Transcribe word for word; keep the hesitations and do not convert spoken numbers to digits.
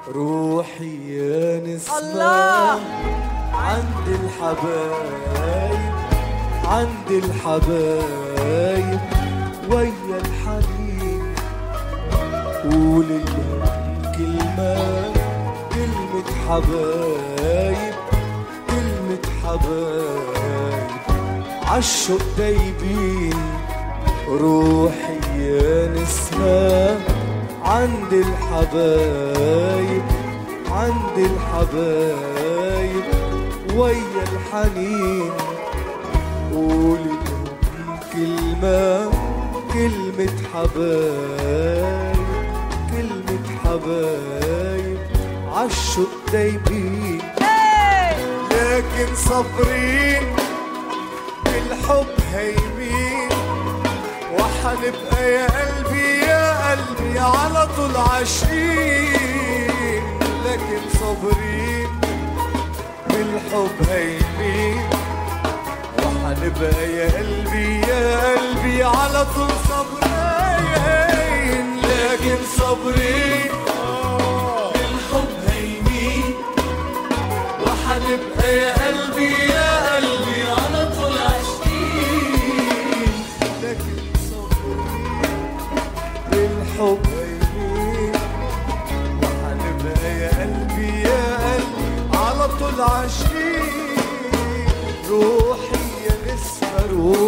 روحي يا نسمة الله عند الحبايب، عند الحبايب ويا الحنين. قول لهم كلمة، كلمة حبايب، كلمة حبايب عالشوق دايبين. روحي يا نسمة عند الحبايب، عند الحبايب ويا الحنين. قولي لهم كلمة، كلمة حبايب، كلمة حبايب عالشوق دايبين. لكن صابرين بالحب هايمين، وحنبقى يا قلبي يا قلبي على طول عاشقين. لكن صابرين بالحب هايمين، وحنبقى يا قلبي يا قلبي على طول صابرين. لكن صابرين بالحب هايمين، وحنبقى يا قلبي يا قلبي على طول عاشقين. لكن بالحب هايمين، وحنبقى يا قلبي يا قلبي على طول عاشقين. روحي يا نسمة روحي